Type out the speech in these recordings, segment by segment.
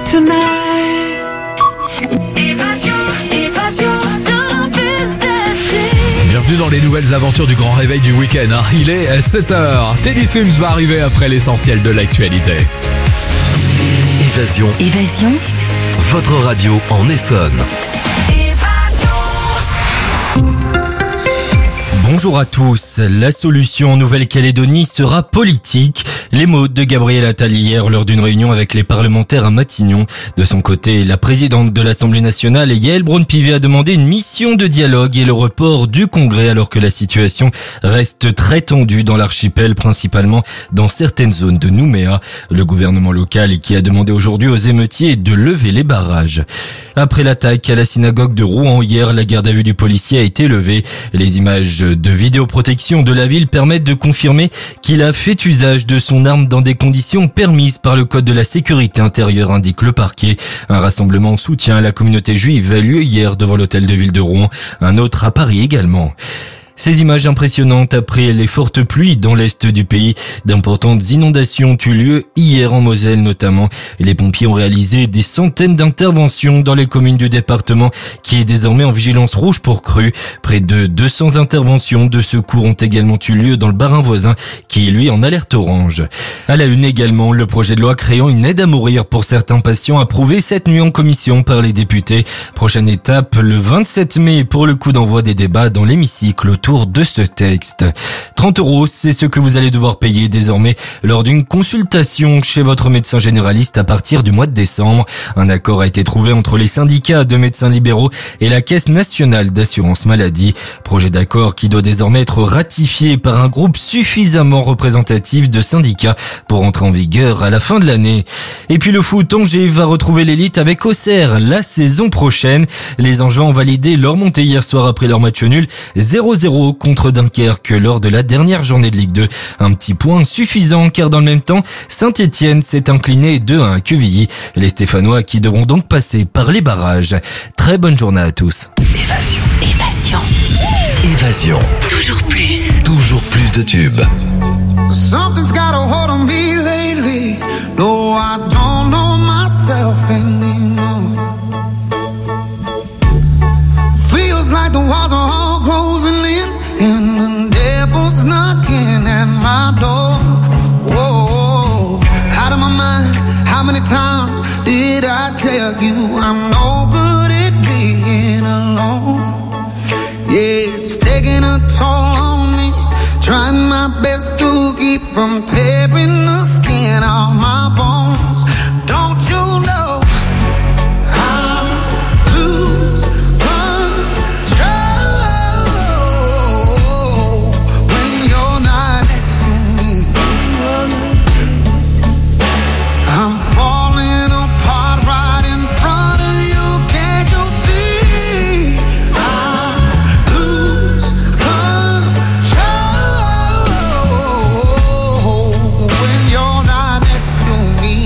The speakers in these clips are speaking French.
tonight. Évasion de Pistache. Bienvenue dans les nouvelles aventures du grand réveil du week-end. Il est 7h. Teddy Swims va arriver après l'essentiel de l'actualité. Évasion. Votre radio en Essonne. Bonjour à tous. La solution en Nouvelle-Calédonie sera politique. Les mots de Gabriel Attal hier lors d'une réunion avec les parlementaires à Matignon. De son côté, la présidente de l'Assemblée nationale, Yaël Braun-Pivet, a demandé une mission de dialogue et le report du Congrès alors que la situation reste très tendue dans l'archipel, principalement dans certaines zones de Nouméa. Le gouvernement local qui a demandé aujourd'hui aux émeutiers de lever les barrages. Après l'attaque à la synagogue de Rouen hier, la garde à vue du policier a été levée. Les images de vidéoprotection de la ville permettent de confirmer qu'il a fait usage de son arme dans des conditions permises par le code de la sécurité intérieure, indique le parquet. Un rassemblement en soutien à la communauté juive a lieu hier devant l'hôtel de ville de Rouen, un autre à Paris également. Ces images impressionnantes après les fortes pluies dans l'est du pays. D'importantes inondations ont eu lieu hier en Moselle notamment. Les pompiers ont réalisé des centaines d'interventions dans les communes du département qui est désormais en vigilance rouge pour crues. Près de 200 interventions de secours ont également eu lieu dans le Bas-Rhin voisin qui est lui en alerte orange. À la une également, le projet de loi créant une aide à mourir pour certains patients approuvé cette nuit en commission par les députés. Prochaine étape le 27 mai pour le coup d'envoi des débats dans l'hémicycle autour de ce texte. 30 €, c'est ce que vous allez devoir payer désormais lors d'une consultation chez votre médecin généraliste à partir du mois de décembre. Un accord a été trouvé entre les syndicats de médecins libéraux et la Caisse nationale d'assurance maladie. Projet d'accord qui doit désormais être ratifié par un groupe suffisamment représentatif de syndicats pour entrer en vigueur à la fin de l'année. Et puis le foot, Angers va retrouver l'élite avec Auxerre la saison prochaine. Les Angevins ont validé leur montée hier soir après leur match nul 0-0 contre Dunkerque lors de la dernière journée de Ligue 2. Un petit point suffisant car dans le même temps, Saint-Étienne s'est incliné 2-1 à Quevilly. Les Stéphanois qui devront donc passer par les barrages. Très bonne journée à tous. Évasion. Toujours plus de tubes. Something's got a hold on me lately. No, I don't know myself anymore. Feels like the walls are all closing in and the devil's knocking at my door. Whoa, out of my mind. How many times did I tell you I'm no good at being alone? Yeah, it's taking a toll on me. Trying my best to keep from tearing the skin off my bones. Don't you know I lose control when you're not next to me? I'm falling apart right in front of you. Can't you see? I lose control when you're not next to me.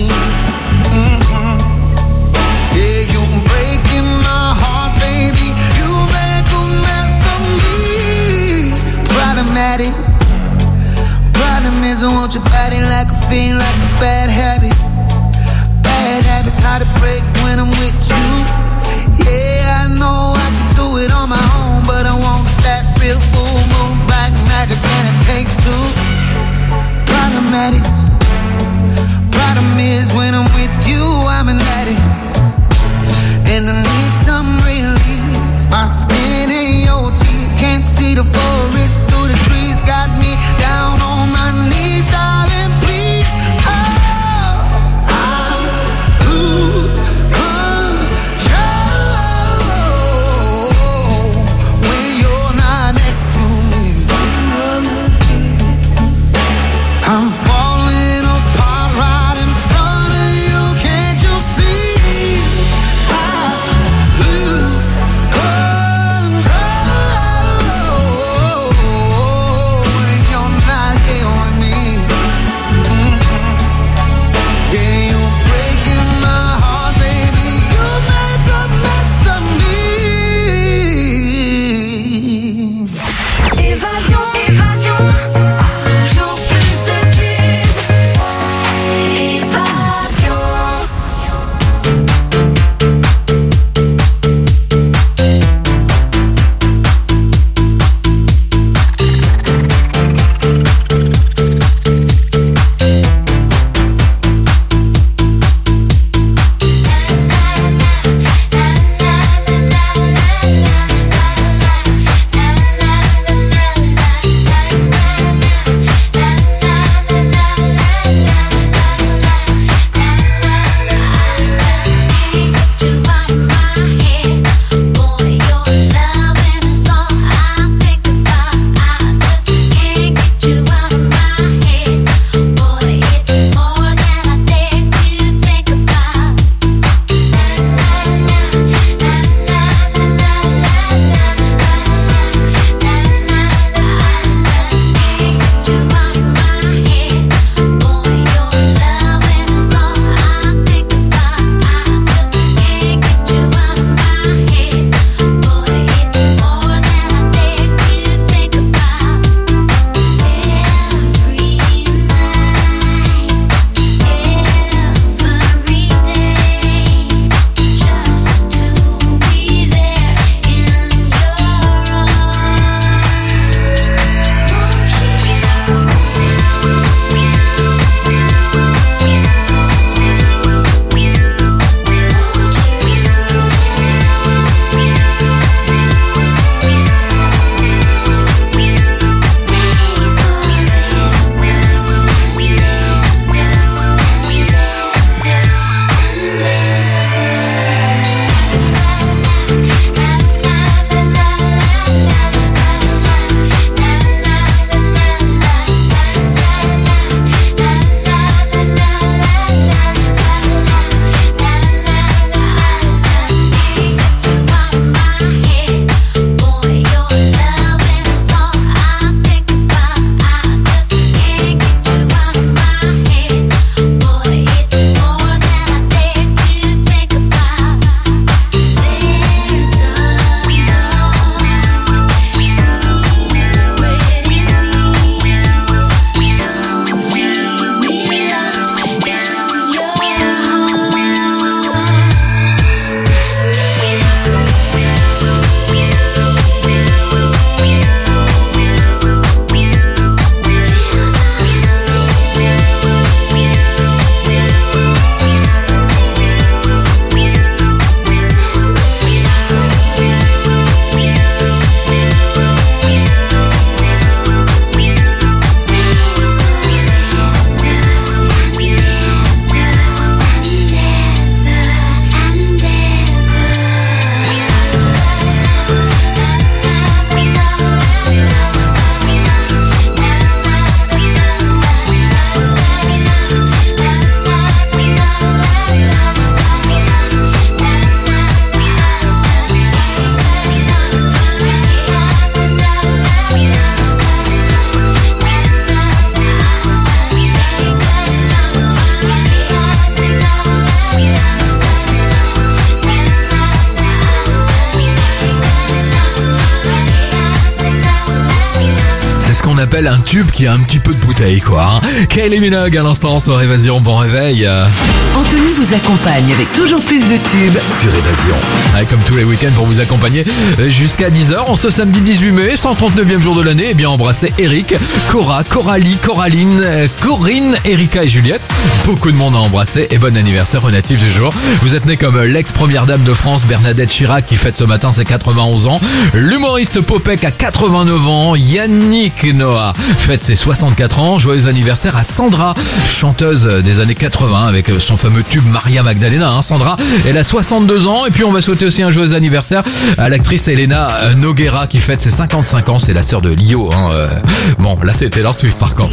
s'appelle un tube qui a un petit peu de bouteille, quoi. Kylie Minogue à l'instant sur Évasion, bon réveil. Anthony vous accompagne avec toujours plus de tubes. Sur Évasion. Ouais, comme tous les week-ends pour vous accompagner jusqu'à 10h. En ce samedi 18 mai, 139e jour de l'année, eh bien embrassez Eric, Cora, Coralie, Coraline, Corinne, Erika et Juliette. Beaucoup de monde à embrasser et bon anniversaire au natif du jour. Vous êtes né comme l'ex-première dame de France Bernadette Chirac qui fête ce matin ses 91 ans. L'humoriste Popek a 89 ans. Yannick Noah fête ses 64 ans. Joyeux anniversaire à Sandra, chanteuse des années 80 avec son fameux tube Maria Magdalena. Sandra, elle a 62 ans. Et puis on va souhaiter aussi un joyeux anniversaire à l'actrice Elena Noguera qui fête ses 55 ans. C'est la sœur de Lio. Bon, là c'était Taylor Swift par contre.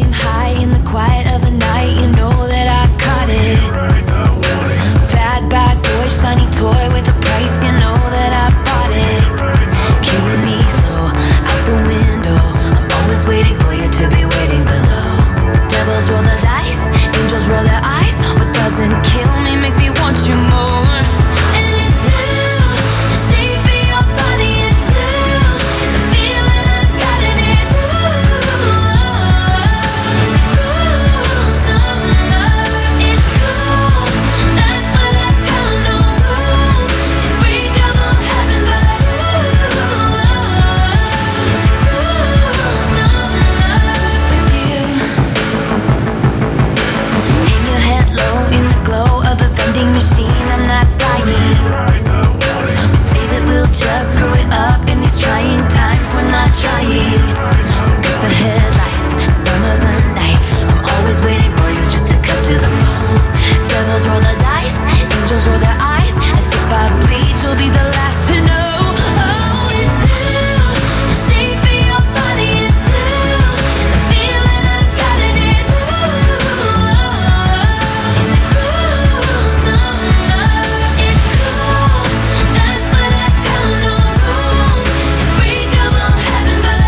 Bad boy, shiny toy with a price, you know that I bought it. Killing me slow, out the window. I'm always waiting for you to be waiting below. Devils roll the dice, angels roll their eyes. What doesn't kill me makes me want you more. And it's blue, the shape of your body is blue. The feeling I got in it, ooh. It's cruel summer, it's cool. That's what I tell 'em, no rules. Unbreakable heaven, but it's cruel summer with you. Hang your head low in the glow of the vending machine. I'm not dying. We say that we'll just screw it up in these trying times. We're not trying. So cut the headlights. Summer's a knife. I'm always waiting for you just to cut to the bone. Devils roll the dice, angels roll their eyes, and if I bleed, you'll be the last to know. Oh, it's blue, the shape of your body is blue. The feeling I got in it, ooh. It's cruel summer, it's cool. That's what I tell 'em, no rules. Unbreakable heaven, but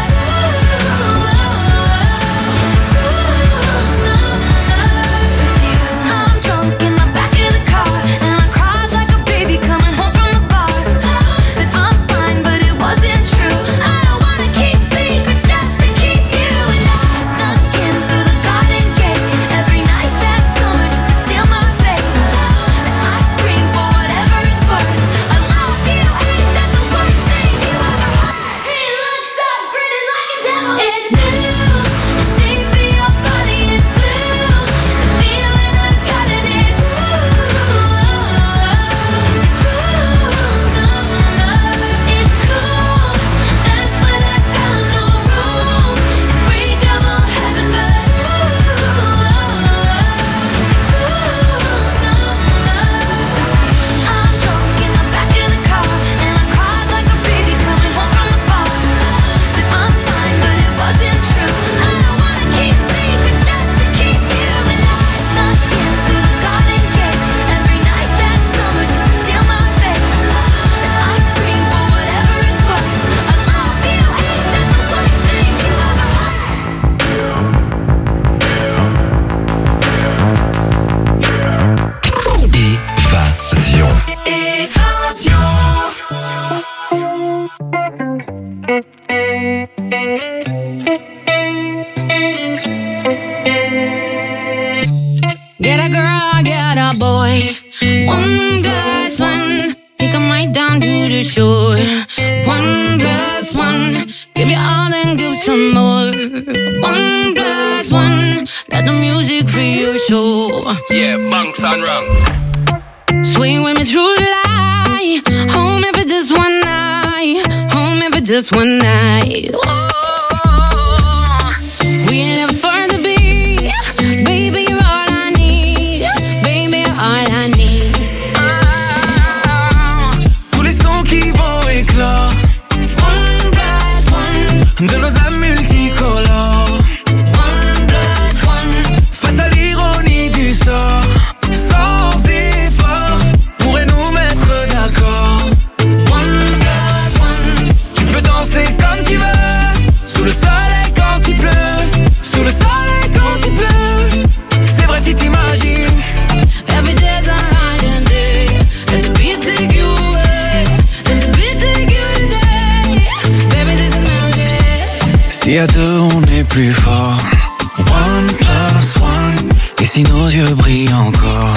it's cruel summer with you. I'm drunk in the back of the car, and I cried like a baby coming home from the bar. Said I'm fine, but it wasn't true. I don't wanna keep secrets just to keep you. And I snuck in through the garden gate every night that summer just to steal my fate. And I scream for whatever it's worth. I love you, ain't that the worst thing you ever heard? He looks up, grinning like a devil. It's blue, the shape of your body is blue. The feeling I got in it, ooh. It's cruel summer, it's cool. That's what I tell 'em, no rules. Unbreakable heaven, but it's cruel summer. I'm drunk in the back of the car, and I cried like a baby coming home from the bar. Said I'm fine, but it wasn't true. I don't wanna keep secrets just to keep you. And I snuck in through the garden gate every night that summer just to steal my fate. And I scream for whatever it's worth. I love you, ain't that the worst thing you ever heard? Évasion. Get a girl, get a boy. 1+1. Take 'em right down to the shore. 1+1. Give you all and give some more. 1+1. Let the music free your soul. Yeah, bunks and rungs. Swing with me through the light. Home if it's just one night. Home if it's just one night. Oh, we live for the beat. Baby, you're all I need. Baby, you're all I need. Tous les sons qui vont éclore. 1+1. De nos âmes multicolores. 1+1. Face à l'ironie du sort. Sans effort, pourrait nous mettre d'accord. 1+1. Tu peux danser comme tu veux.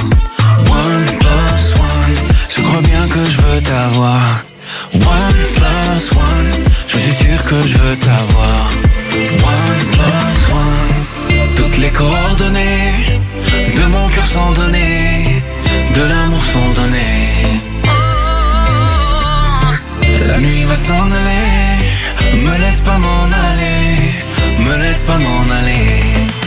One plus one, je crois bien que je veux t'avoir. One plus one, je suis sûr que je veux t'avoir. One plus one, toutes les coordonnées de mon cœur sont données, de l'amour sont données. La nuit va s'en aller, me laisse pas m'en aller, me laisse pas m'en aller.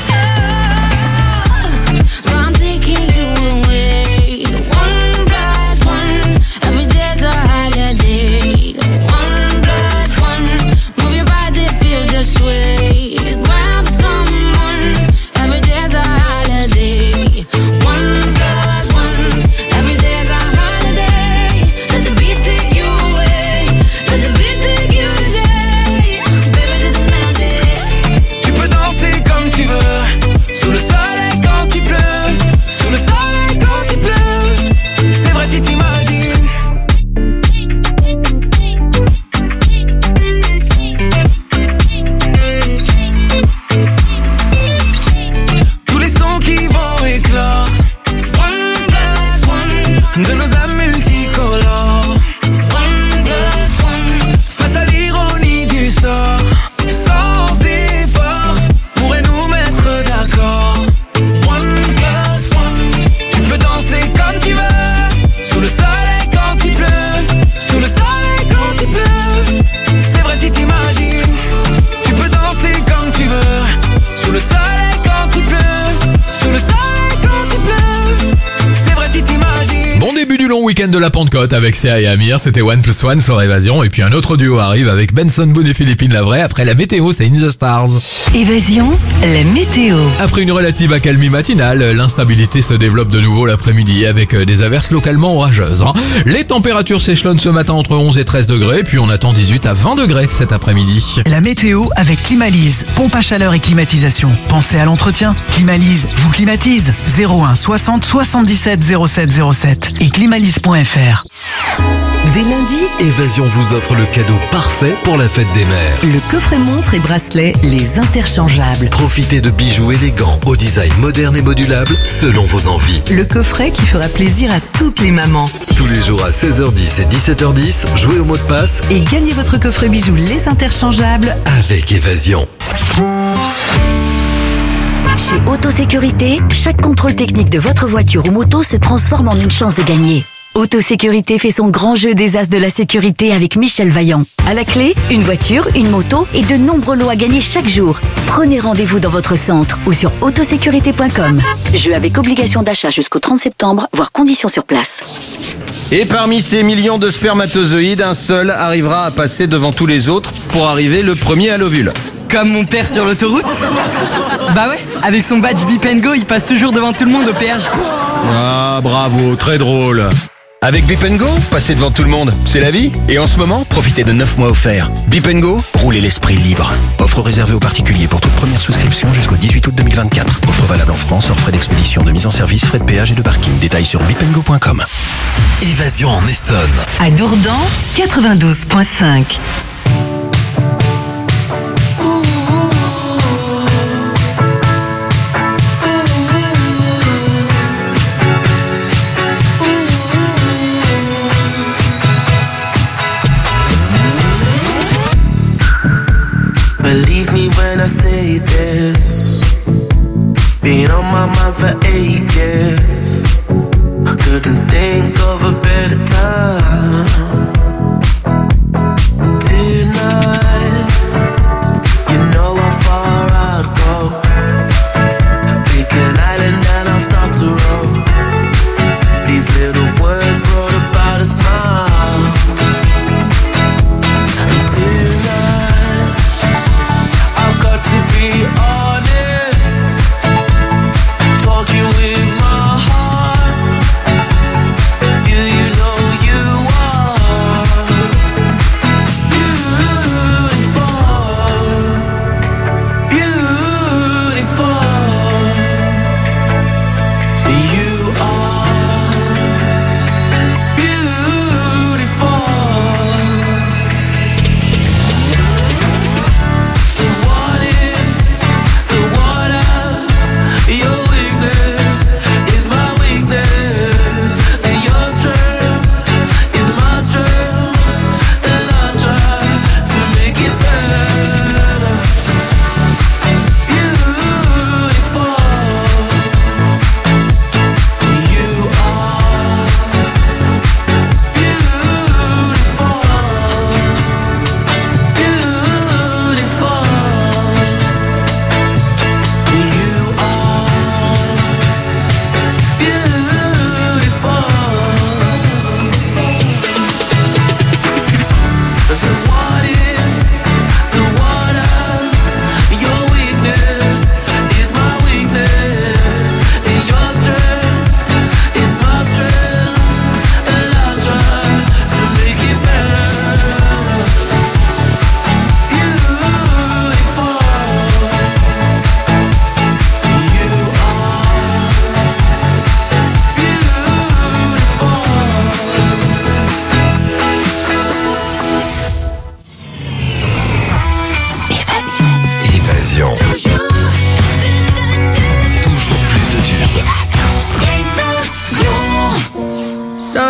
So I'm taking you away. One plus one, every day's a holiday. One plus one, move your body, feel the sway. Grab someone, every day's a holiday. One plus one, every day's a holiday. Let the beat take you away, let the beat take you today. Baby, this is magic. Tu peux danser comme tu veux, sous le soleil quand il pleut, sous le soleil quand il pleut. C'est vrai si t'imagines. Tous les sons qui vont éclore. One plus one, de nos âmes multicolores. One plus one, face à l'ironie du sort. Sans effort, pourrait nous mettre d'accord. One plus one, tu peux danser comme tu veux, sous le soleil quand il pleut, sous le soleil quand il pleut. C'est vrai si t'imagines. Tu peux danser comme tu veux, sous le soleil quand il pleut, sous le soleil quand il pleut. C'est vrai si t'imagines. Bon début du long week-end de la Pentecôte avec Céa et Amir, c'était One plus One sur Évasion. Et puis un autre duo arrive avec Benson Boone et Philippine Lavray. Après la météo, c'est In the Stars. Évasion, la météo. Après une relative accalmie matinale, l'instabilité se développe de nouveau l'après-midi avec des averses localement orageuses. Les températures s'échelonnent ce matin entre 11 et 13 degrés, puis on attend 18 à 20 degrés cet après-midi. La météo avec Climalise, pompe à chaleur et climatisation. Pensez à l'entretien. Climalise vous climatise. 01 60 77 07 07 et climalise.fr. Dès lundi, Évasion vous offre le cadeau parfait pour la fête des mères. le coffret montre et bracelet, les interchangeables. Profitez de bijoux élégants au design moderne et modulable selon vos envies. Le coffret qui fera plaisir à toutes les mamans. Tous les jours à 16h10 et 17h10, jouez au mot de passe Et gagnez votre coffret bijoux les interchangeables. avec Évasion. Chez Autosécurité, chaque contrôle technique de votre voiture ou moto se transforme en une chance de gagner. Autosécurité fait son grand jeu des as de la sécurité avec Michel Vaillant. À la clé, une voiture, une moto et de nombreux lots à gagner chaque jour. Prenez rendez-vous dans votre centre ou sur autosécurité.com. Jeu avec obligation d'achat jusqu'au 30 septembre, voire conditions sur place. Et parmi ces millions de spermatozoïdes, un seul arrivera à passer devant tous les autres pour arriver le premier à l'ovule. Comme mon père sur l'autoroute. Bah ouais, avec son badge Bip & Go, il passe toujours devant tout le monde au péage. Ah, bravo, très drôle. Avec Bip & Go, passer devant tout le monde, c'est la vie. Et en ce moment, profitez de 9 mois offerts. Bip & Go, roulez l'esprit libre. Offre réservée aux particuliers pour toute première souscription jusqu'au 18 août 2024. Offre valable en France, hors frais d'expédition, de mise en service, frais de péage et de parking. Détails sur bipandgo.com. Évasion en Essonne. À Dourdan, 92.5. Believe me when I say this. Been on my mind for ages. Couldn't think of a better time to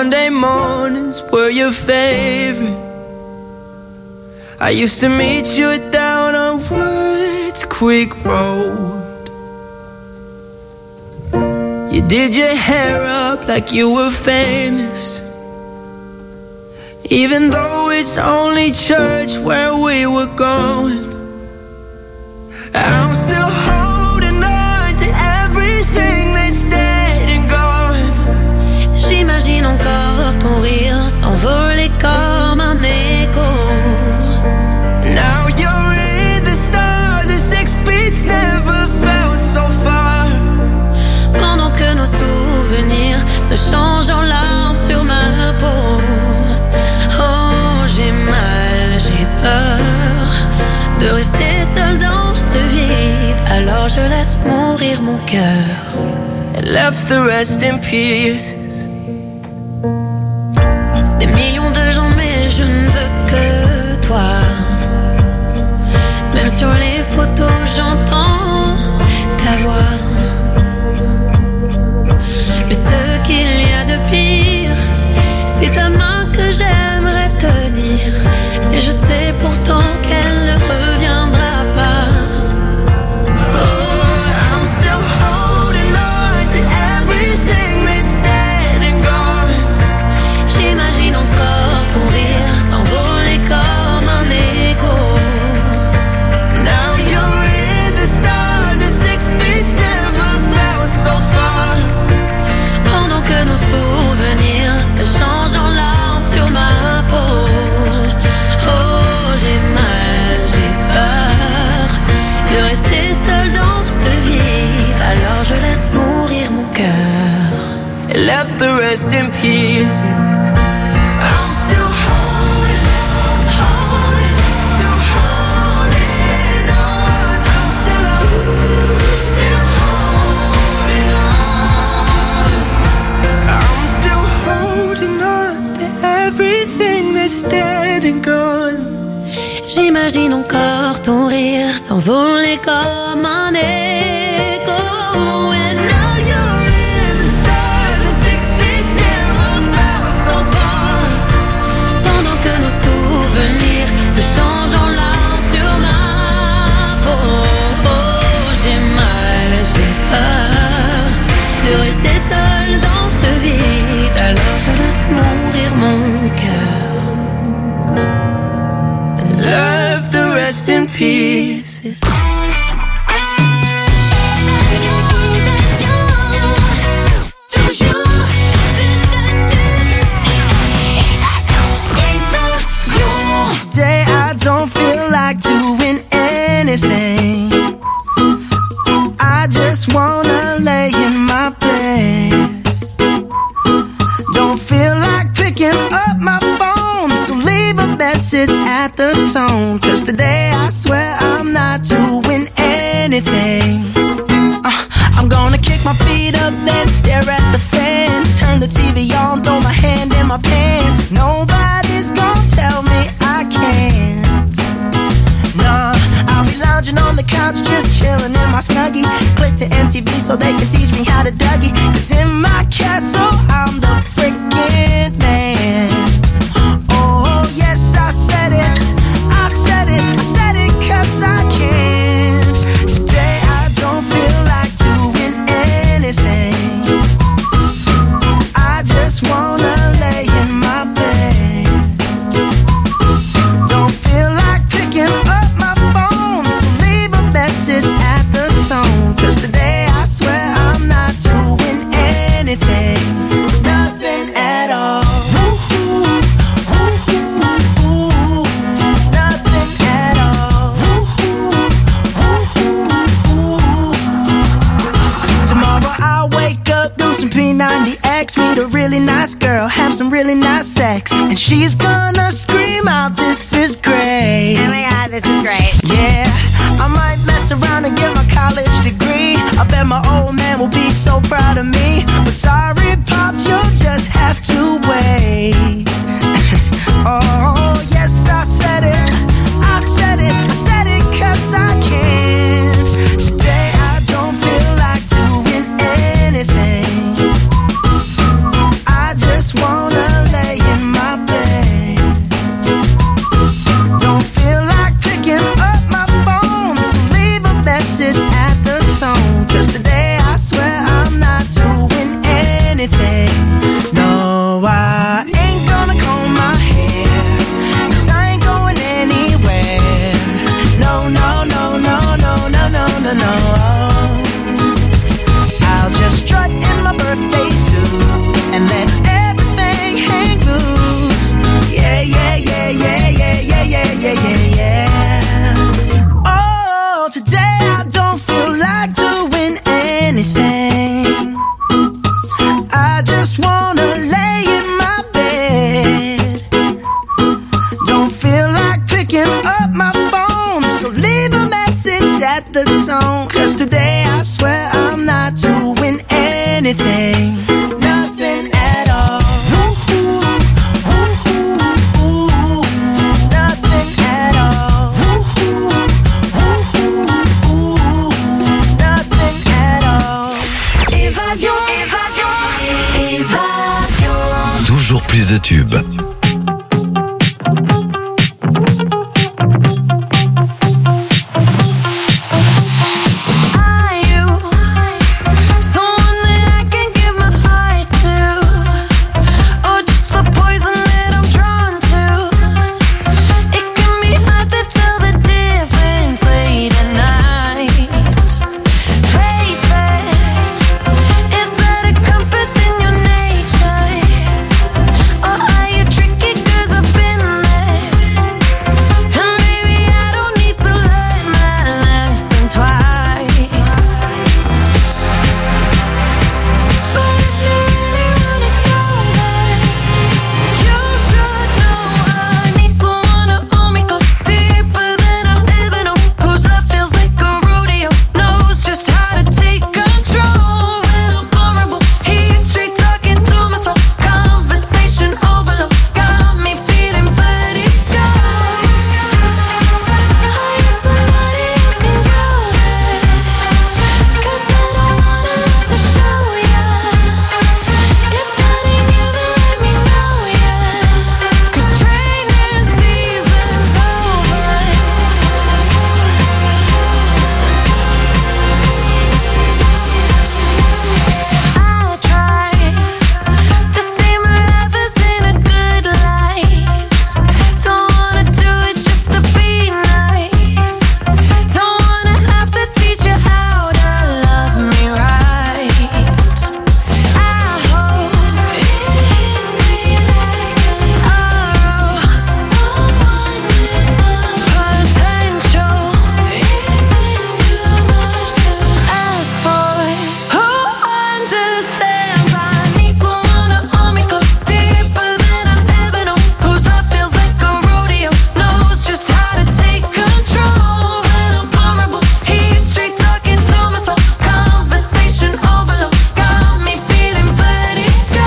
Sunday mornings were your favorite. I used to meet you down on Woods Creek Road. You did your hair up like you were famous, even though it's only church where we were going. I'm still holding on to everything that's dead and gone. J'imagine encore ton rire s'envoler comme un écho. Now you're in the stars and 6 feet never felt so far. Pendant que nos souvenirs se changent en larmes sur ma peau. Oh, j'ai mal, j'ai peur de rester seul dans ce vide. Alors je laisse mourir mon cœur. And left the rest in pieces. Des millions de gens mais je ne veux que toi. Même sur les photos j'entends ta voix. Mais ce qu'il y a de pire, c'est ta main que j'aimerais tenir. Et je sais pourtant qu'elle ne reviendra pas. Oh, I'm still holding on to everything that's dead and gone. J'imagine encore ton rire s'envoler comme un écho. Now you're in the stars and 6 feet never felt so far. Pendant que nos souvenirs se changent en larmes sur ma peau. Oh, j'ai mal, j'ai peur de rester seul dans ce vide. Alors je laisse mourir mon cœur. And left the rest in pieces. I'm still holding on, still holding on. I'm still holding on. I'm still holding on to everything that's dead and gone. J'imagine encore ton rire s'envoler comme un écho. And now You're in the stars and 6 feet never felt so far. pendant que nos souvenirs se changent en larmes sur ma peau. Oh, j'ai mal, j'ai peur de rester seul dans ce vide. Alors je laisse mourir mon cœur. And Left the rest in pieces. Today I don't feel like doing anything. I just wanna lay in my bed. Don't feel like picking up my phone, so leave a message at the tone. 'Cause today I swear I'm not doing anything. I'm gonna kick my feet up, then stare at the fan. Turn the TV on, throw my hand in my pants. Nobody's gonna tell me I can't. Nah, I'll be lounging on the couch, just chilling in my Snuggie. Click to MTV so they can teach me how to Dougie. 'Cause in my castle, I'm the freaking man. Oh, yes, I said it. I said it. I said it 'cause I can. Today I don't feel like doing anything. I just wanna lay in my bed. Don't feel like picking up my phone, so leave a message at the tone. 'Cause today I swear I'm not doing anything. Nothing at all. Nothing at all. Tomorrow I'll wake up, do some P90X, meet a really nice girl, have some really nice sex, and she's gonna scream out, "This is great." Oh my god, this is great. Yeah, I might mess around and get my college degree. I bet my old man will be so proud of me. But sorry, Pops, you'll just have to wait. Oh, yes, I said it. I said it. I said it 'cause I can. Today I don't feel like doing anything. I just wanna just wanna lay in my bed. Don't feel like picking up my phone, so leave a message at the tone. 'Cause today I swear I'm not doing anything, nothing at all. Nothing at all. Nothing at all. Évasion, évasion, évasion. Toujours plus de tubes. Are you someone that I can give my heart to, or just the poison that I'm drawn to? It can be hard to tell the difference late at night. Play fair, is that a compass in your nature, or are you tricky? 'Cause I've been there, and maybe I don't need to learn that lesson twice. But if you really wanna go there, you should know I need someone to hold me close, deeper than I've ever known. Whose love feels like a rodeo, knows just how to take control when I'm vulnerable. He's straight talking to my soul, conversation overload, got me feeling vertigo. Are you somebody who can go there? 'Cause I don't wanna have to show ya. If that ain't you, then let me know ya. 'Cause training season's over. I try to see my lovers in a good light. Don't wanna do it just to be nice. Don't wanna have to teach you how to love me right. I hope it's realizing our potential. Is it too much to ask for? Who understands? I need someone to hold me close, deeper than I've ever known. Whose love feels like a rodeo, knows just how to take control when I'm vulnerable. He's straight talking to my soul, conversation overload, got me feeling vertigo.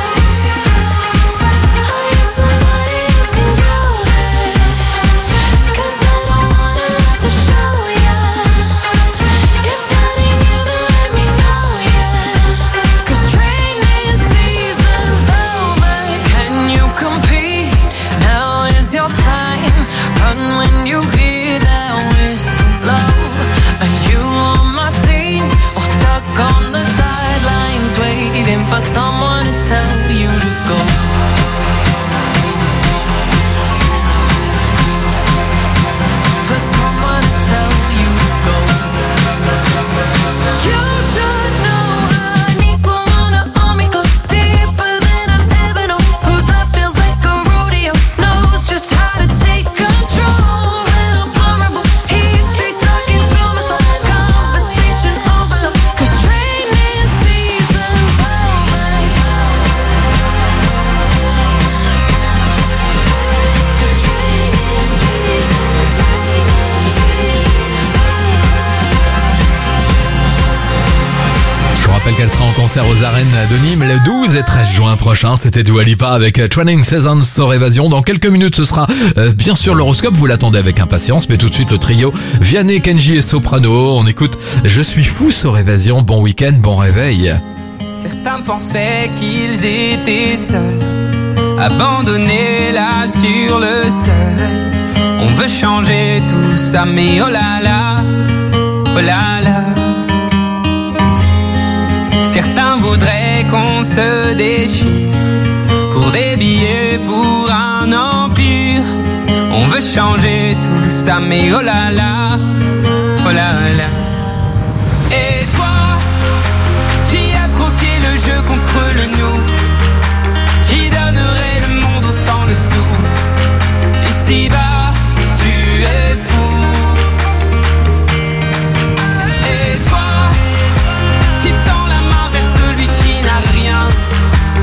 Are you somebody who can go there? 'Cause I don't wanna have to show ya. If that ain't you, then let me know ya. 'Cause training season's over. Can you compete? Now is your time. Run when you hear that whistle blow. Are you on my team or stuck on the sidelines waiting for someone to tell you to go? For someone to tell you to go. You should know I need someone to hold me close, deeper than I've ever known. Whose love feels like a rodeo, knows just how to take control when I'm vulnerable. He's straight talking to my soul, conversation overload. 'Cause training season's over. 'Cause training season's Je vous rappelle qu'elle sera en concert aux arènes de Nîmes le 12 et 13 juin prochain. C'était Dua Lipa avec Training Seasons sur Évasion. Dans quelques minutes, ce sera bien sûr l'horoscope. Vous l'attendez avec impatience, mais tout de suite le trio Vianney, Kenji et Soprano. On écoute Je suis fou sur Évasion. Bon week-end, bon réveil. Certains pensaient qu'ils étaient seuls, abandonnés là sur le sol. On veut changer tout ça, mais oh là là, oh là là. Certains voudraient qu'on se déchire pour des billets, pour un empire. On veut changer tout ça, mais oh là là, oh là là. Et toi, qui as troqué le jeu contre le nous, qui donnerait le monde au sang dessous. Ici-bas, tu es fou. Et toi, qui tend la main vers celui qui n'a rien,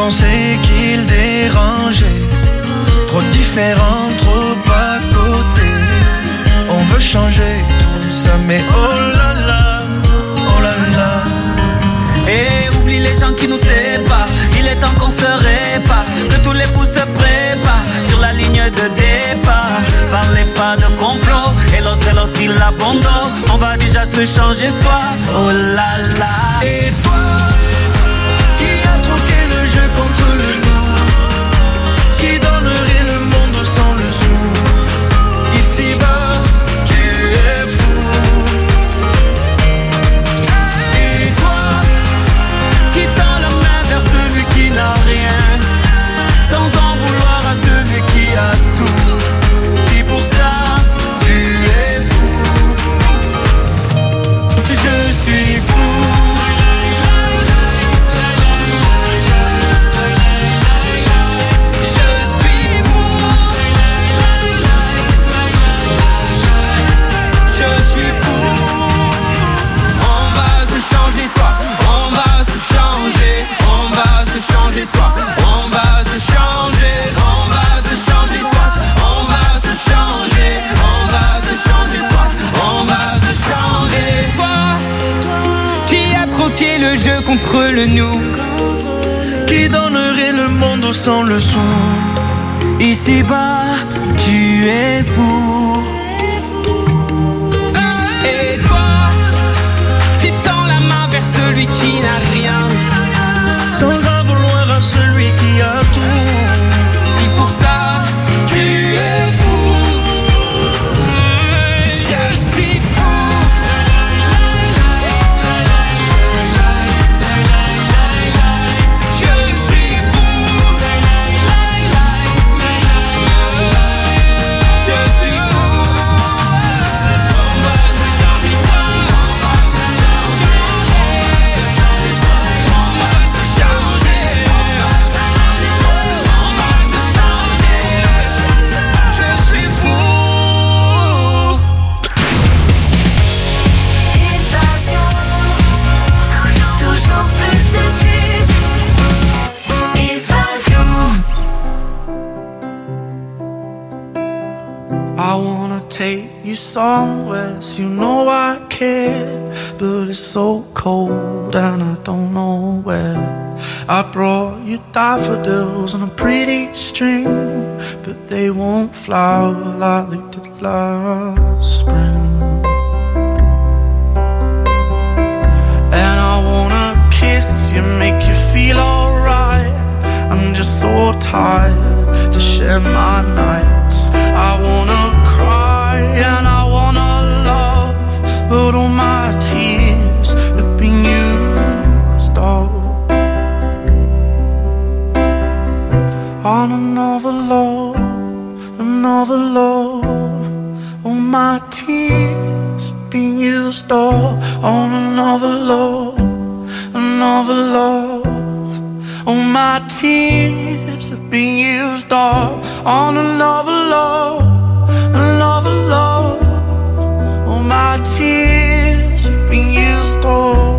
pensais qu'il dérangeait. Trop différent, trop à côté. On veut changer tout ça, mais oh là là, oh là là. Et oublie les gens qui nous séparent. Il est temps qu'on se répare, que tous les fous se préparent sur la ligne de départ. Parlez pas de complot, et l'autre il abandonne. On va déjà se changer soi, oh là là. Et toi, qui a troqué le jeu contre le nous, qui donnerait le monde sans le sou. Ici-bas, tu es fou. Et toi, qui tend la main vers celui qui n'a rien, sans en vouloir à celui qui a tout. Si pour ça, tu es fou. Je suis fou. Soi. On va se changer, on va se changer soi. On va se changer, on va se changer soi. On va se changer. Toi, qui a troqué le jeu contre le nous, qui donnerait le monde sans le sou. Ici-bas, tu es fou. Et toi, qui tend la main vers celui qui n'a rien, sans en vouloir à celui qui a tout. Si pour ça, tu es fou. Je suis fou. Je suis fou. Je suis fou. On va se changer ça. On va se changer. On va se changer. On va se changer. Je suis fou. Évasion, toujours plus de tubes. Évasion. I wanna take you somewhere, so you know I care, but it's so cold and I don't know where. I brought you daffodils on a pretty string, but they won't flower like they did last spring. And I wanna kiss you, make you feel alright. I'm just so tired to share my nights. I wanna cry and I wanna love, but all my tears have been used up on another love, another love. All my tears have been used up on another love, another love. All my tears have been used up on another love, another love. All my tears have been used up.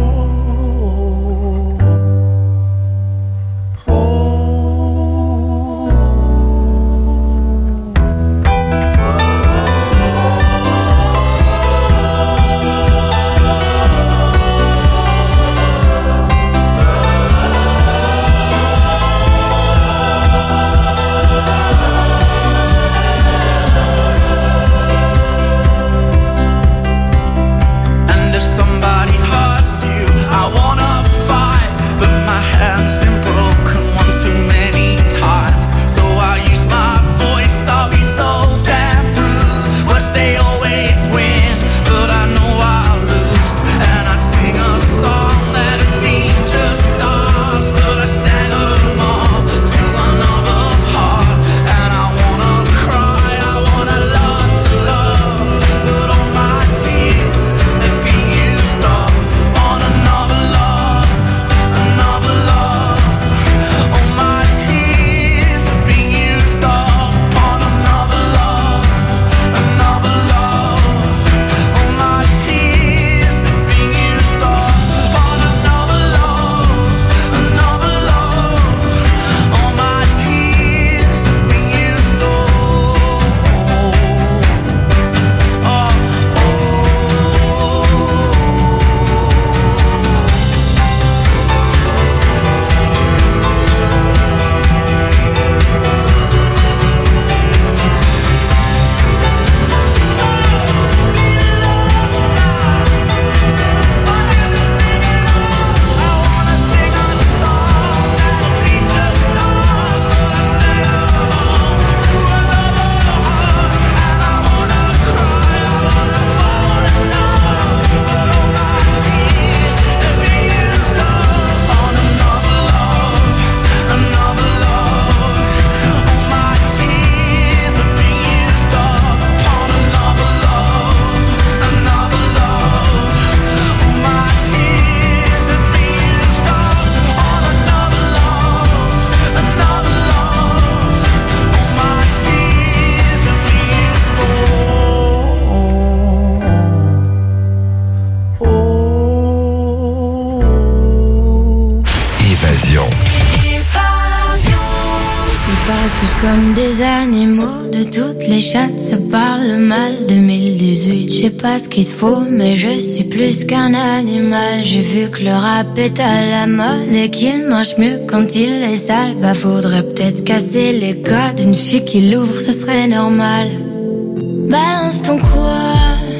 toutes les chattes, ça parle mal. 2018, je sais pas ce qu'il te faut, mais je suis plus qu'un animal. J'ai vu que le rap est à la mode et qu'il marche mieux quand il est sale. Bah faudrait peut-être casser les codes, une fille qui l'ouvre, ce serait normal. Balance ton quoi.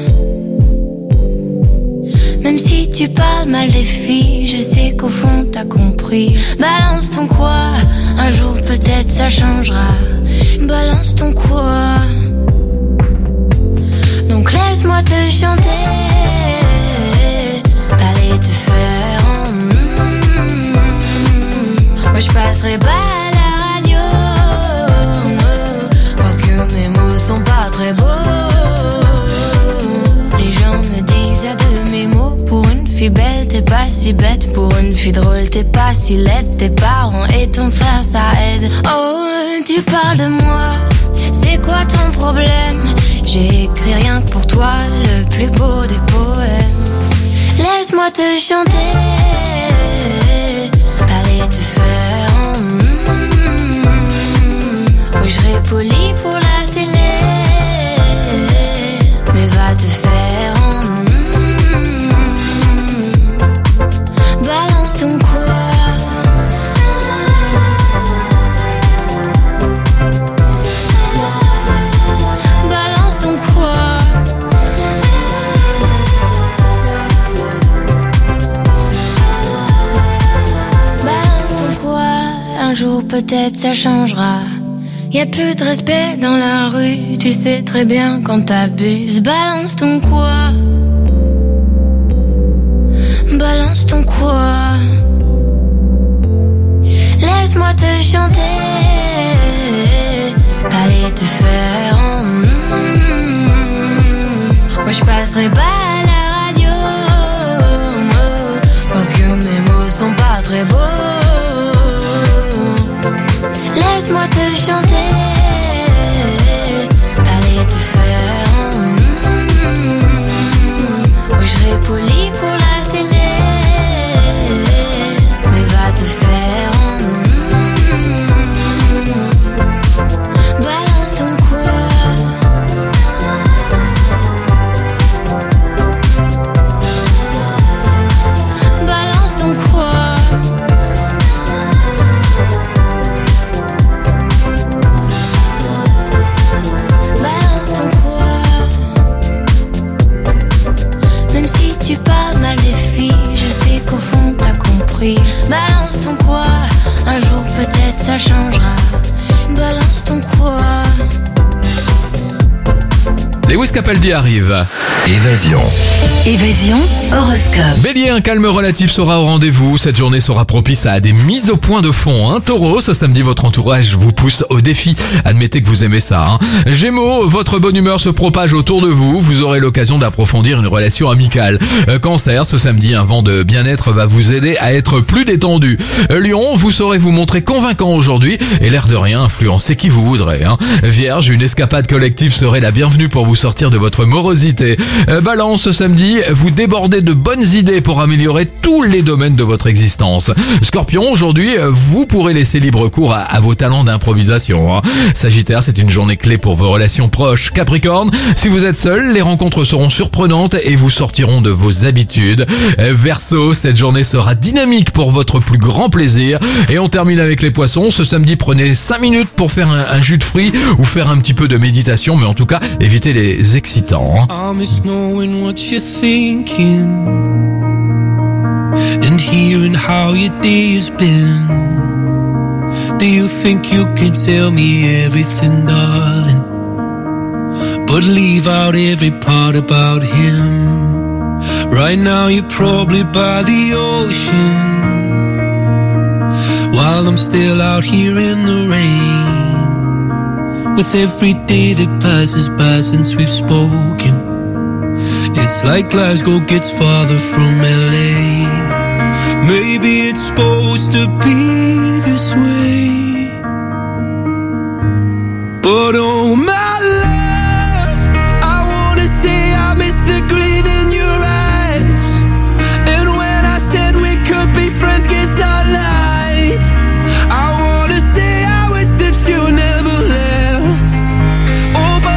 Même si tu parles mal des filles, je sais qu'au fond t'as compris. Balance ton quoi, un jour peut-être ça changera. Balance ton quoi. Donc laisse-moi te chanter, aller te faire Moi je passerai pas à la radio, parce que mes mots sont pas très beaux. Les gens me disent à de mes mots. Pour une fille belle t'es pas si bête, pour une fille drôle t'es pas si laide. Tes parents et ton frère ça aide. Oh tu parles de moi, c'est quoi ton problème? J'ai écrit rien que pour toi, le plus beau des poèmes. Laisse-moi te chanter, aller te faire Oui je serai poli pour la télé, mais va te faire balance ton quoi. Un jour peut-être ça changera. Y a plus de respect dans la rue, tu sais très bien quand t'abuses. Balance ton quoi. Balance ton quoi. Laisse-moi te chanter, aller te faire Moi je passerai pas à la radio, parce que mes mots sont pas très beaux. Laisse-moi te chanter, aller te faire Oui je serai poli pour la télé, mais va te faire balance ton quoi. Balance ton quoi. Tu parles mal des filles, je sais qu'au fond t'as compris. Balance ton quoi, un jour peut-être ça changera. Balance ton quoi. Lewis Capaldi arrive. Évasion. Évasion, horoscope. Bélier, un calme relatif sera au rendez-vous. Cette journée sera propice à des mises au point de fond. Taureau, ce samedi, votre entourage vous pousse au défi. Admettez que vous aimez ça. Gémeaux, votre bonne humeur se propage autour de vous. Vous aurez l'occasion d'approfondir une relation amicale. Cancer, ce samedi, un vent de bien-être va vous aider à être plus détendu. Lion, vous saurez vous montrer convaincant aujourd'hui et l'air de rien influencer qui vous voudrez. Vierge, une escapade collective serait la bienvenue pour vous sortir de votre morosité. Balance, ce samedi, vous débordez de bonnes idées pour améliorer tous les domaines de votre existence. Scorpion, aujourd'hui, vous pourrez laisser libre cours à vos talents d'improvisation. Sagittaire, c'est une journée clé pour vos relations proches. Capricorne, si vous êtes seul, les rencontres seront surprenantes et vous sortiront de vos habitudes. Verseau, cette journée sera dynamique pour votre plus grand plaisir. Et on termine avec les poissons. Ce samedi, prenez 5 minutes pour faire un jus de fruits ou faire un petit peu de méditation, mais en tout cas, évitez les excitants. I miss knowing what you're thinking and hearing how your day has been. Do you think you can tell me everything, darling, but leave out every part about him? Right now you're probably by the ocean, while I'm still out here in the rain. With every day that passes by since we've spoken, it's like Glasgow gets farther from LA. Maybe it's supposed to be this way, but oh my love, I wanna say I miss the grin in your eyes. And when I said we could be friends, guess I lied. I wanna say I wish that you never left. Oh,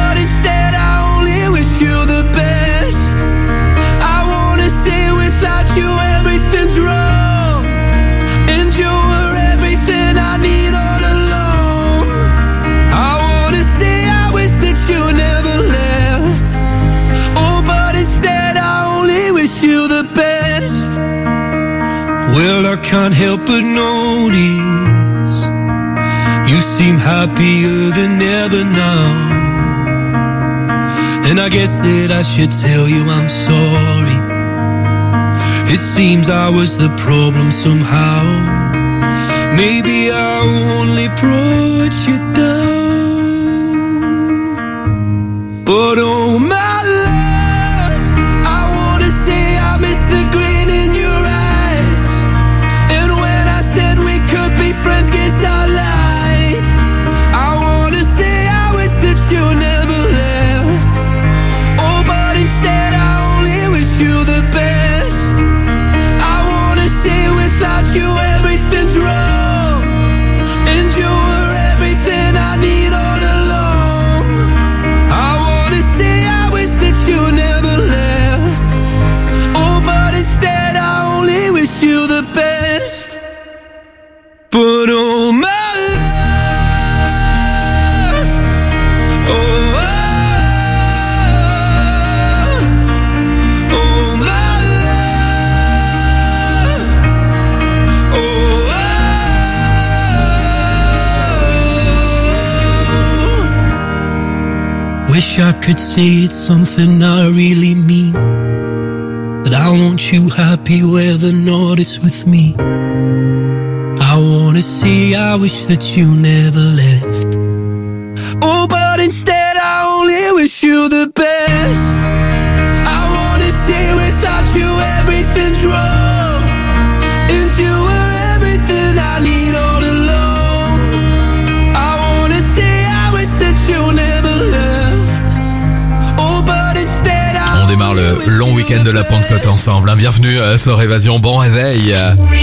can't help but notice you seem happier than ever now. And I guess that I should tell you I'm sorry. It seems I was the problem somehow. Maybe I only brought you down. But oh my love, I wanna say I miss the grin in your eyes. And when I said we could be friends, guess I lied. I wanna say I wish that you never left. Oh, but instead I only wish you the best. I wanna say without you everything's wrong, and you were everything I need all along. I wanna say I wish that you never left. Oh, but instead I only wish you the best. But oh my love, oh, oh my love, oh. Wish I could say it's something I really mean, that I want you happy where the north is with me. I wanna say I wish that you never left. Oh, but instead I only wish you the best. I wanna say without you everything's wrong, and you were everything I need all along. I wanna say I wish that you never left. Oh, but instead I On démarre le long week-end de la Pentecôte ensemble. Bienvenue sur Évasion, bon réveil.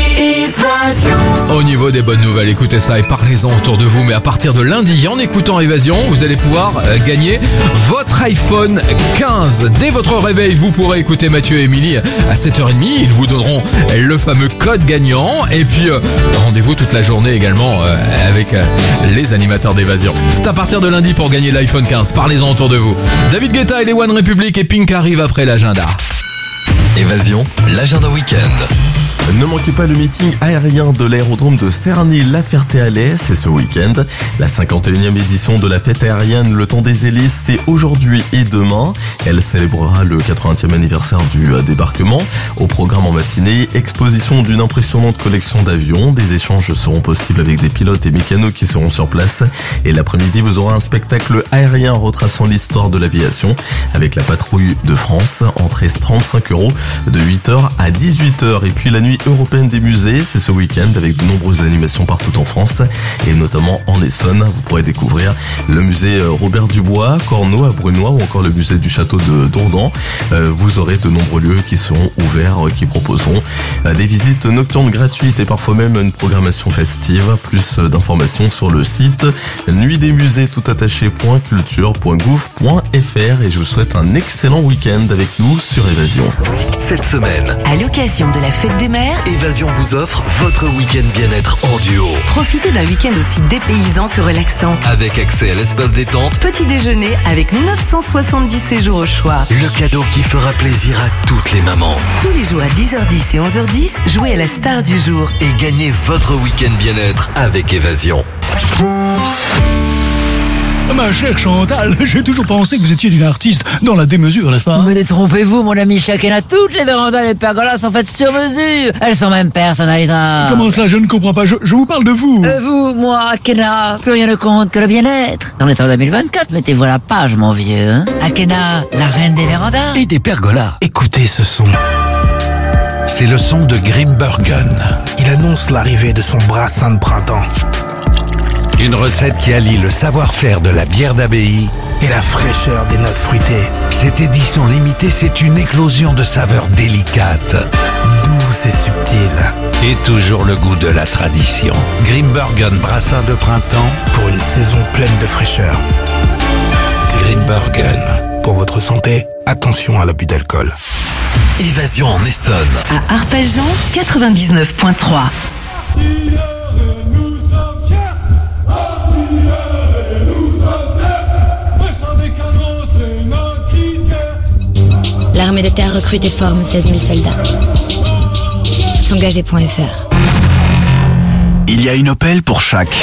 Au niveau des bonnes nouvelles, écoutez ça et parlez-en autour de vous. Mais à partir de lundi, en écoutant Évasion, vous allez pouvoir gagner votre iPhone 15. Dès votre réveil, vous pourrez écouter Mathieu et Émilie à 7h30. Ils vous donneront le fameux code gagnant. Et puis, rendez-vous toute la journée également avec les animateurs d'Évasion. C'est à partir de lundi pour gagner l'iPhone 15. Parlez-en autour de vous. David Guetta et les One Republic et Pink arrivent après l'agenda. Évasion, l'agenda week-end. Ne manquez pas le meeting aérien de l'aérodrome de Cerny-La Ferté-Alais, c'est ce week-end. La 51e édition de la fête aérienne Le Temps des Hélices, c'est aujourd'hui et demain. Elle célébrera le 80e anniversaire du débarquement. Au programme en matinée, exposition d'une impressionnante collection d'avions. Des échanges seront possibles avec des pilotes et mécanos qui seront sur place. Et l'après-midi, vous aurez un spectacle aérien retraçant l'histoire de l'aviation avec la patrouille de France. Entrée 35 € de 8h à 18h. Et puis la nuit européenne des musées, c'est ce week-end avec de nombreuses animations partout en France et notamment en Essonne. Vous pourrez découvrir le musée Robert Dubois, Corneau à Brunois ou encore le musée du château de Dourdan. Vous aurez de nombreux lieux qui seront ouverts, qui proposeront des visites nocturnes gratuites et parfois même une programmation festive. Plus d'informations sur le site nuitdesmusées.culture.gouv.fr et je vous souhaite un excellent week-end avec nous sur Évasion. Cette semaine, À l'occasion de la fête des mères, Évasion vous offre votre week-end bien-être en duo. profitez d'un week-end aussi dépaysant que relaxant. Avec accès à l'espace détente, Petit déjeuner avec 970 séjours au choix. le cadeau qui fera plaisir à toutes les mamans. Tous les jours à 10h10 et 11h10, jouez à la star du jour. Et gagnez votre week-end bien-être avec Évasion. Ma chère Chantal, j'ai toujours pensé que vous étiez une artiste dans la démesure, n'est-ce pas? Mais détrompez-vous, mon ami Chakena, toutes les vérandas et les pergolas sont faites sur mesure. Elles sont même personnalisables. Comment cela, je ne comprends pas, je vous parle de vous. Vous, moi, Akena, plus rien ne compte que le bien-être. On est en 2024, mettez-vous à la page, mon vieux. Hein. Akena, la reine des vérandas. Et des pergolas. Écoutez ce son. C'est le son de Grimbergen. Il annonce l'arrivée de son brassin de printemps. Une recette qui allie le savoir-faire de la bière d'abbaye et la fraîcheur des notes fruitées. Cette édition limitée, c'est une éclosion de saveurs délicates. Douce et subtile. Et toujours le goût de la tradition. Grimbergen brassin de printemps. Pour une saison pleine de fraîcheur. Grimbergen. Pour votre santé, attention à l'abus d'alcool. Évasion en Essonne. À Arpajon, 99.3. L'armée de terre recrute et forme 16 000 soldats. S'engager.fr Il y a une Opel pour chaque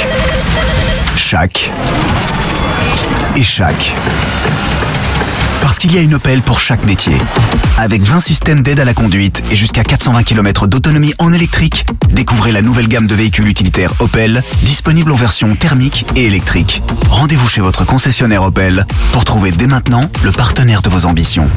et chaque. Parce qu'il y a une Opel pour chaque métier. Avec 20 systèmes d'aide à la conduite et jusqu'à 420 km d'autonomie en électrique, découvrez la nouvelle gamme de véhicules utilitaires Opel, disponible en version thermique et électrique. Rendez-vous chez votre concessionnaire Opel pour trouver dès maintenant le partenaire de vos ambitions.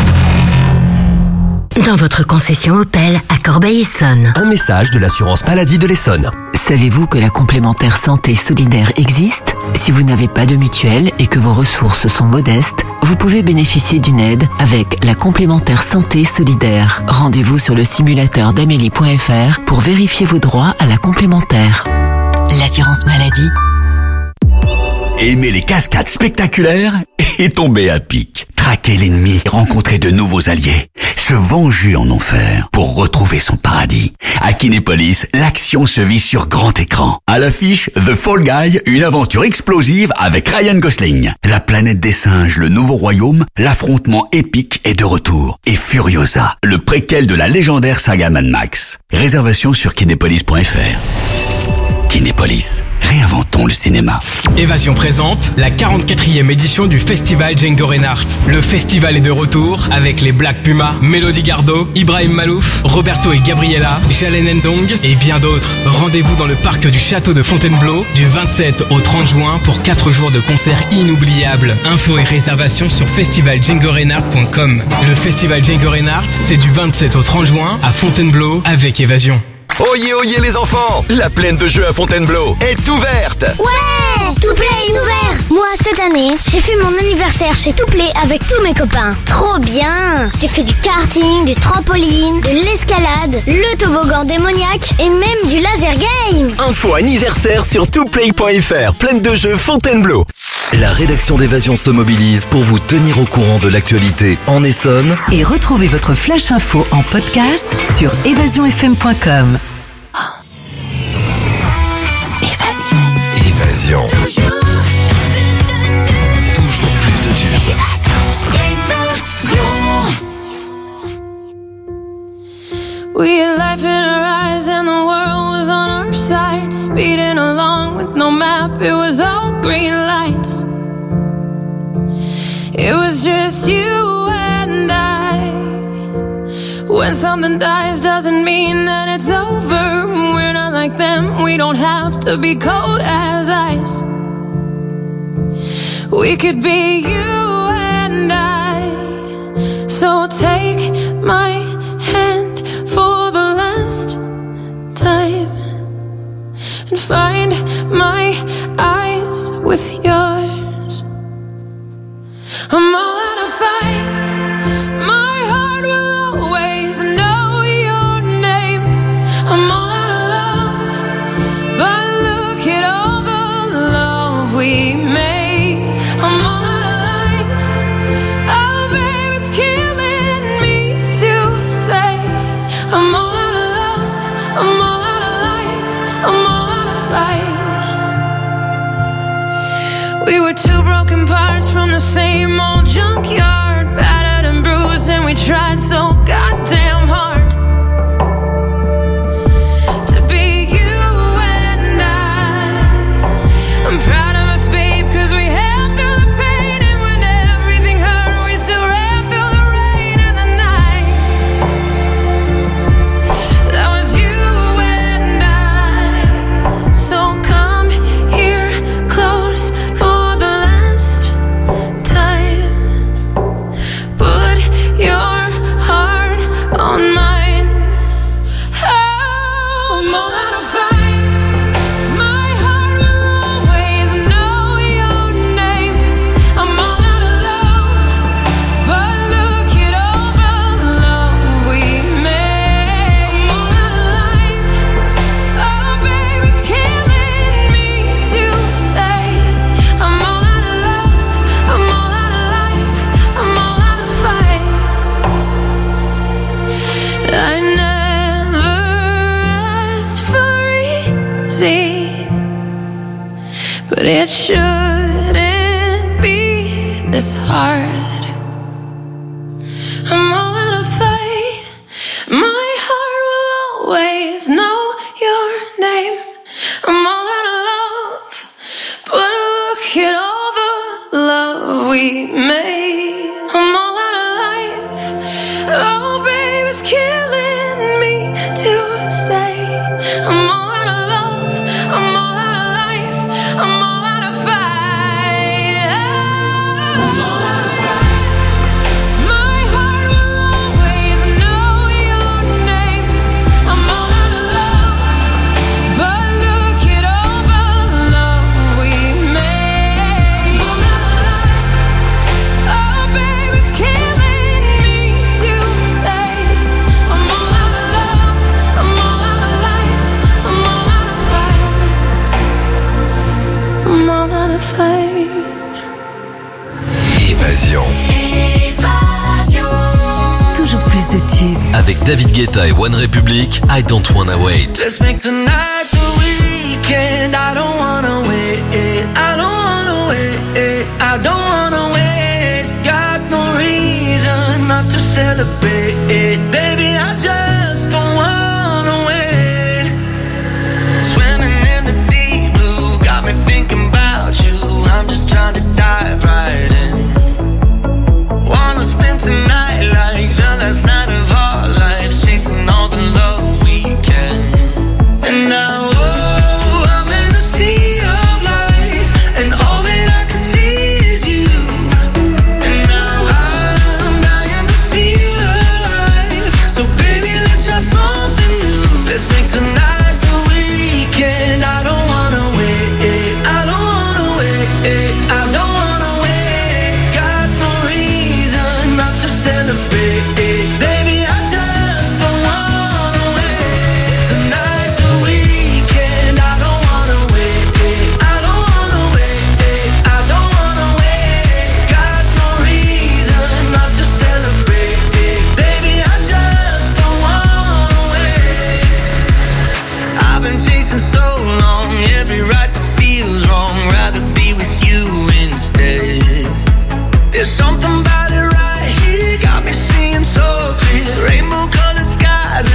Dans votre concession Opel à Corbeil-Essonnes. Un message de l'assurance maladie de l'Essonne. Savez-vous que la complémentaire santé solidaire existe ? Si vous n'avez pas de mutuelle et que vos ressources sont modestes, vous pouvez bénéficier d'une aide avec la complémentaire santé solidaire. Rendez-vous sur le simulateur d'Amélie.fr pour vérifier vos droits à la complémentaire. L'assurance maladie. Aimer les cascades spectaculaires et tomber à pic. Traquer l'ennemi, rencontrer de nouveaux alliés. Se venger en enfer pour retrouver son paradis. À Kinépolis, l'action se vit sur grand écran. À l'affiche, The Fall Guy, une aventure explosive avec Ryan Gosling. La planète des singes, le nouveau royaume, l'affrontement épique est de retour. Et Furiosa, le préquel de la légendaire saga Mad Max. Réservation sur kinépolis.fr. Kinépolis, réinventons le cinéma. Évasion présente la 44e édition du festival Django Reinhardt. Le festival est de retour avec les Black Pumas, Mélodie Gardot, Ibrahim Malouf, Roberto et Gabriella, Jalen Ndong et bien d'autres. Rendez-vous dans le parc du château de Fontainebleau du 27 au 30 juin pour 4 jours de concerts inoubliables. Infos et réservations sur festivaldjangoreinhardt.com. Le festival Django Reinhardt, c'est du 27 au 30 juin à Fontainebleau avec Évasion. Oyez, oyez les enfants, la plaine de jeux à Fontainebleau est ouverte. Ouais, Touplay est ouvert. Moi, cette année, j'ai fait mon anniversaire chez Touplay avec tous mes copains. Trop bien. J'ai fait du karting, du trampoline, de l'escalade, le toboggan démoniaque et même du laser game. Info anniversaire sur toutplay.fr, plaine de jeux Fontainebleau. La rédaction d'Évasion se mobilise pour vous tenir au courant de l'actualité en Essonne. Et retrouvez votre flash info en podcast sur évasionfm.com. Évasion. Toujours plus de tubes. We had life in our eyes and the world was on our side. Speeding along with no map, it was all green lights. It was just you and I. When something dies doesn't mean that it's over. We're not like them, we don't have to be cold as ice. We could be you and I. So take my hand for the last time and find my eyes with yours. I'm all out of fight. My heart will always know your name. I'm all out of love, but look at all the love we made. I'm all out of life. Oh, babe, it's killing me to say. I'm all out of love. I'm all out of life. I'm all out of fight. We were two broken parts from the same old junkyard, battered and bruised, and we tried so goddamn hard to be you and I'm proud of us, babe, 'cause we held through the pain, and when everything hurt, we still ran through the rain and the night. That was you and I. So come here close for the last time. Put your heart on mine. Oh, I'm all out of fight. My heart will always know your name. I'm all out of love, but look at all the love we made. I'm all out of life. Oh, babe, it's killing me to say. I'm all out of love. I'm all out of life. I'm all out of fight. I never asked for easy, but it shouldn't be this hard. I'm all out of fight. My heart will always know your name. I'm all out of love, but look at all the love we made. I'm all out of life. Oh, baby, it's killing me to say I'm all out of love. I'm all out of life. I'm all out of fight. I'm all out of fight. My heart will always know your name. I'm all out of love, but look at all the love we made. I'm all out of life. Oh, baby, it's killing me to say I'm all out of love. I'm all out of life. I'm all out of fight. I'm all out of fight. Évasion. Toujours plus de tubes. Avec David Guetta et One Republic, I Don't Wanna Wait. Let's make tonight the weekend. I don't wanna wait. I don't wanna wait. I don't wanna wait. Got no reason not to celebrate. Baby, I just don't wanna wait. Swimming in the deep blue got me thinking about you. I'm just trying to dive right in. Wanna spend tonight like the last night of our lives, chasing all the love we can. And now, oh, I'm in a sea of lights, and all that I can see is you. And now I'm dying to feel alive. So baby, let's try something new. Let's make tonight the weekend. I don't wanna wait. I don't wanna wait. I don't wanna wait. Got no reason not to celebrate. Baby, I just don't wanna wait. Tonight's the weekend. I don't wanna wait. I don't wanna wait. I don't wanna wait. Got no reason not to celebrate. Baby, I just don't wanna wait. I've been chasing so long, every right that feels wrong. Rather be with you instead. There's something about it right here, got me seeing so clear. Rainbow colored skies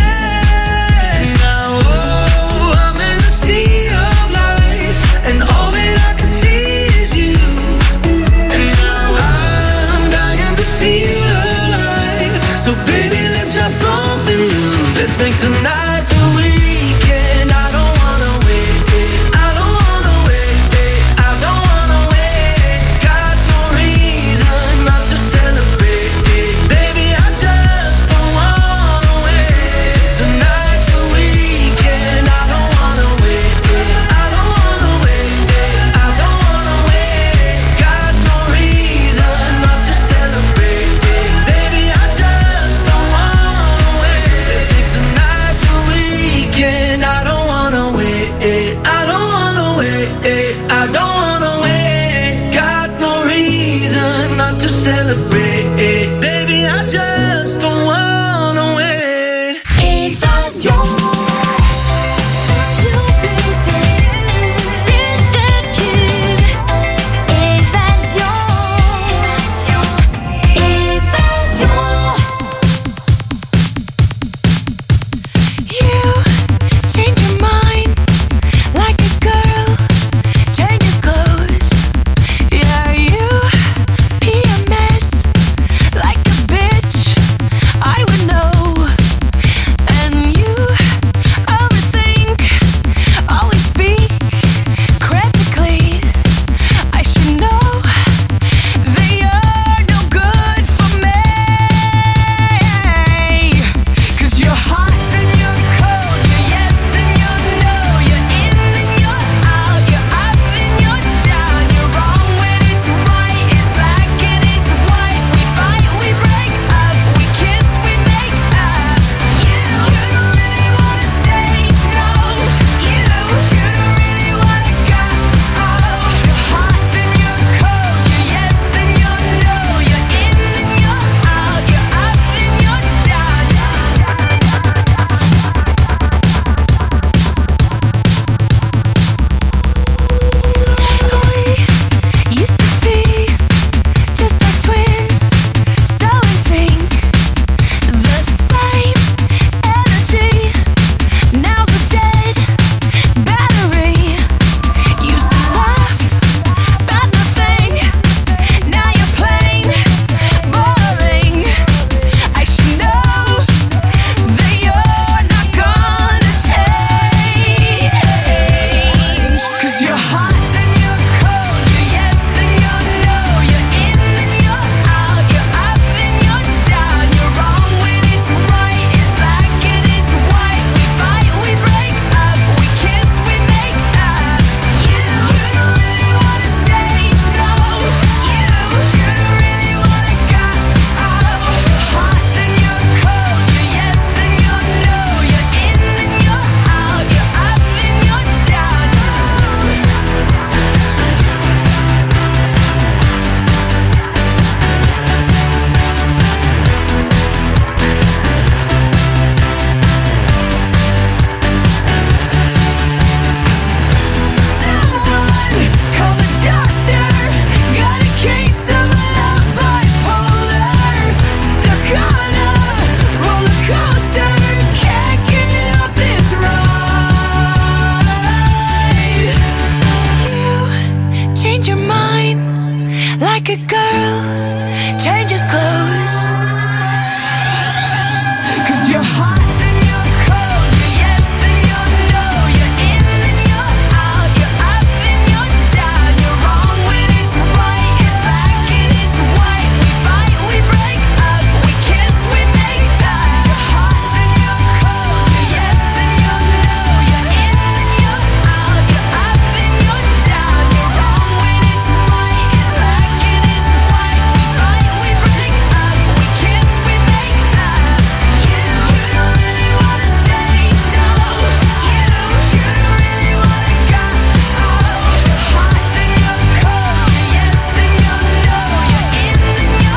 ahead. Now, oh, I'm in a sea of lights, and all that I can see is you. And now I'm dying to feel alive. So baby, let's try something new. Let's make tonight the weekend. I don't wanna wait. I don't wanna wait. I don't wanna wait. Got no reason not to celebrate. Baby, I just don't wanna wait. Tonight's the weekend. I don't wanna wait. I don't wanna wait. I don't wanna wait. Got no reason not to celebrate. Baby, I just don't wanna wait. Let's make tonight the weekend. I don't wanna wait. I don't wanna wait. I don't wanna wait. Got no reason not to celebrate. Baby, I just don't wanna wait. Évasion. Toujours plus de tubes. Évasion. Évasion. You change your mind like a girl changes clothes. Yeah, you PMS naked girl changes clothes.